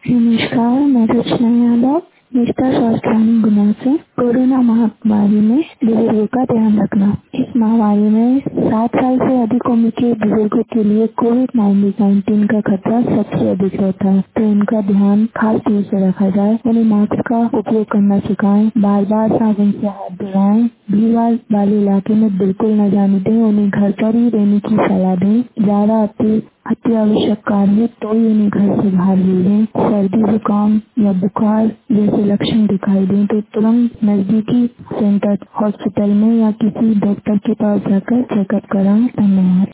नमस्कार, मैं रचना यादव निष्ठा स्वास्थ्य ट्रेनिंग गुना से। कोरोना महामारी में बुजुर्गों का ध्यान रखना। इस महामारी में 60 साल से अधिक उम्र के बुजुर्गों के लिए कोविड-19 का खतरा सबसे अधिक रहता है, तो उनका ध्यान खास तौर से रखा जाए। उन्हें मास्क का उपयोग करना सिखाएं, बार बार साबुन से हाथ धुलाएं, भीड़ वाले इलाके में बिल्कुल न जाने दें, उन्हें घर पर ही रहने की सलाह दें। ज्यादा अति आवश्यक कार्य है तो ही उन्हें घर से बाहर भेजें। सर्दी, जुकाम या बुखार जैसे लक्षण दिखाई दें तो तुरंत नजदीकी सेंटर हॉस्पिटल में या किसी डॉक्टर के पास जाकर चेकअप कराएं। धन्यवाद।